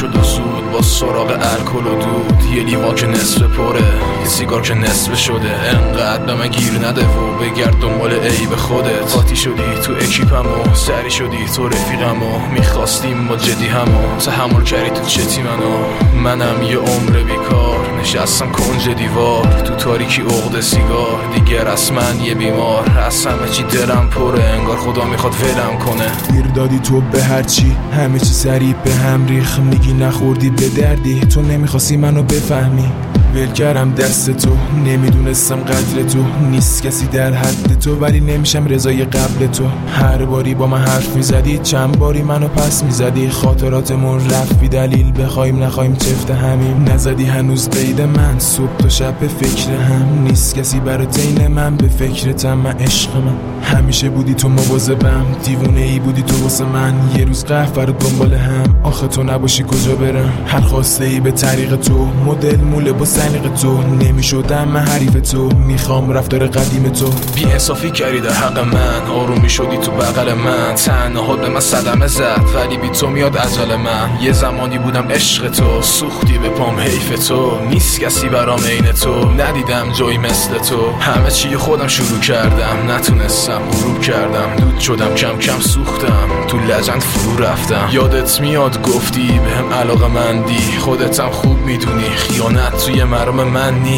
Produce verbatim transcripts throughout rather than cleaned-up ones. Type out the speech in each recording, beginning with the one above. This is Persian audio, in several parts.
شد و زود با سراغ الکل و دود. یه لیوان که نصف پره، یه سیگار که نصف شده. انقدر به من گیر نده و بگرد دنبال عیب خودت. قاطی شدی تو اکیپم و سری شدی تو رفیقم و میخواستیم ما جدی همو تحمل کردی تو چتی منو. منم یه عمر بیکار نشستم کنج دیوار تو تاریکی عقد سیگار. دیگر از من یه بیمار، از همه چی دلم پره، انگار خدا میخواد ولم کنه. گیر دادی تو به هرچی، همه چی سریع به هم ریخ. میگی نخوردی به دردی، تو نمیخواستی منو بفهمی. ول کردم دست تو، نمیدونستم قدر تو. نیست کسی در حد تو، ولی نمیشم رضای قبل تو. هر باری با من حرف میزدی، چند باری منو پس میزدی. خاطراتمون رفت بی دلیل، بخوایم نخوایم چفت همیم. نزدی هنوز قید من، صبح تا شب به فکر هم. نیست کسی برای دین من، به فکرتم من عشق من. همیشه بودی تو مواظبم، دیوونه ای بودی تو واسه من. یه روز قهر رو دنبال هم، آخه تو نباشی کجا برم. هر خواسته ای به طریق تو، مدل موله با سلیقه تو. نمیشدم من حریف تو، میخوام رفتار قدیم تو. بی انصافی کردی در حق من، آرومی شدی تو بغل من. تنهات به من صدمه زد، ولی بی تو میاد اجل من. یه زمانی بودم عشق تو، سوختی به پام حیف تو. نیست کسی برام عین تو، ندیدم جایی مثل تو. همه چی خودم شروع کردم، نتونستم غروب کردم. دود شدم کم کم سوختم، تو لجند فرو رفتم. یادت میاد گفتی بهم علاقه مندی، خودتم خوب میدونی خیانت توی مرام من نی.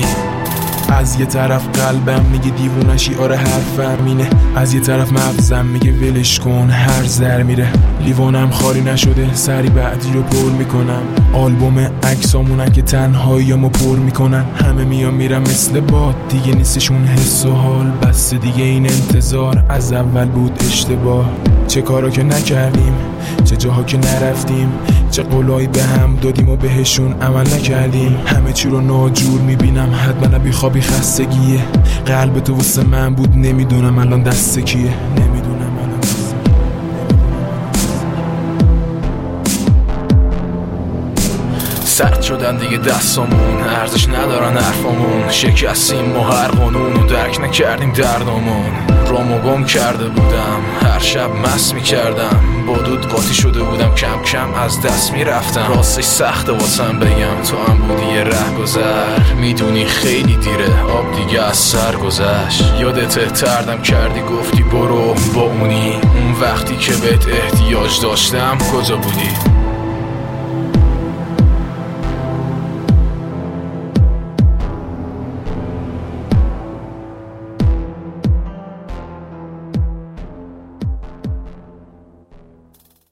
از یه طرف قلبم میگه دیوونشی، آره حرفم اینه. از یه طرف مغزم میگه ولش کن، هر زر میره. لیوانم خالی نشده، سری بعدی رو پر میکنم. آلبوم عکسامونن که تنهاییامو پر میکنن. همه میان میرم مثل باد، دیگه نیستشون حس و حال. بس دیگه این انتظار از اول بود اشتباه. چه کارا که نکردیم، چه جاها که نرفتیم. چه قولایی به هم دادیم و بهشون عمل نکردیم. همه چی رو ناجور میبینم، حتما بی خوابی خستگیه. قلب تو واسه من بود، نمیدونم الان دست کیه. نمیدونم الان دست کیه. سرد شدن دیگه دستامون، ارزش ندارن حرفامون. شکستیم و هر قانون و درک نکردیم دردامون. رامو گم کرده بودم، هر شب مست میکردم. با دود قاطی شده بودم، کم کم از دست میرفتم. راستش سخته واسم بگم، تو هم بودی یه ره گذر. میدونی خیلی دیره، آب دیگه از سر گذشت. یادت تردم کردی گفتی برو با اونی. اون وقتی که بهت احتیاج داشتم کجا بودی؟